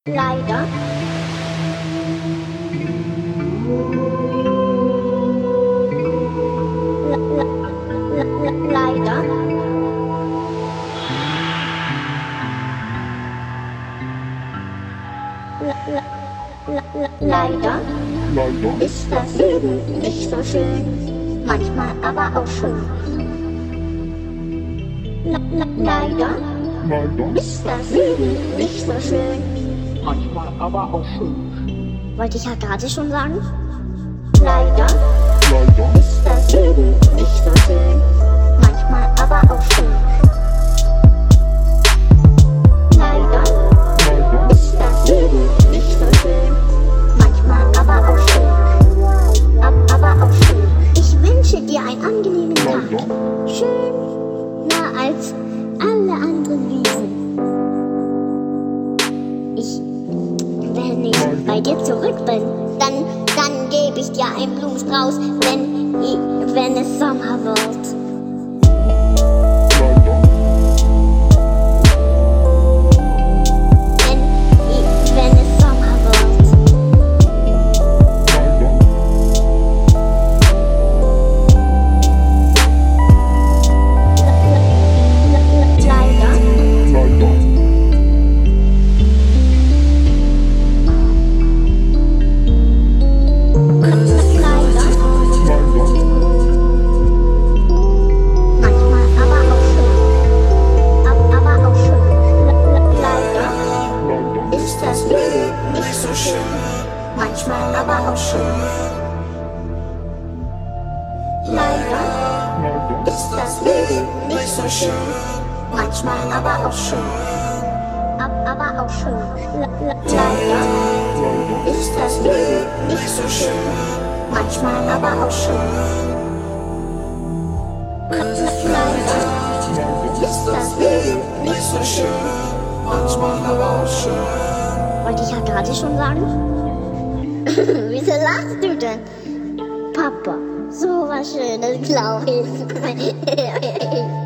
Leider. Leider. Leider ist das Leben nicht so schön, manchmal aber auch schön. Leider ist das Leben nicht so schön, manchmal aber auch schön. wollte ich ja gerade schon sagen. Leider ist das Leben nicht so schön, manchmal aber auch schön. Leider ist das Leben nicht so schön, manchmal aber auch schön. Aber auch schön. Ich wünsche dir einen angenehmen Tag. Schöner als alle anderen Wiesen. Wenn ich bei dir zurück bin, dann gebe ich dir einen Blumenstrauß, wenn es Sommer wird. Wenn es Sommer wird. Leider. Das Leben nicht so schön, manchmal aber auch schön. Leider ist das Leben nicht so schön, manchmal aber auch schön. Aber auch schön. Leider ist das Leben nicht so schön, manchmal aber auch schön. Leider ist das Leben nicht so schön, manchmal aber auch schön. Wollte ich ja gerade schon sagen. Wieso lachst du denn? Papa, so was Schönes, glaube ich.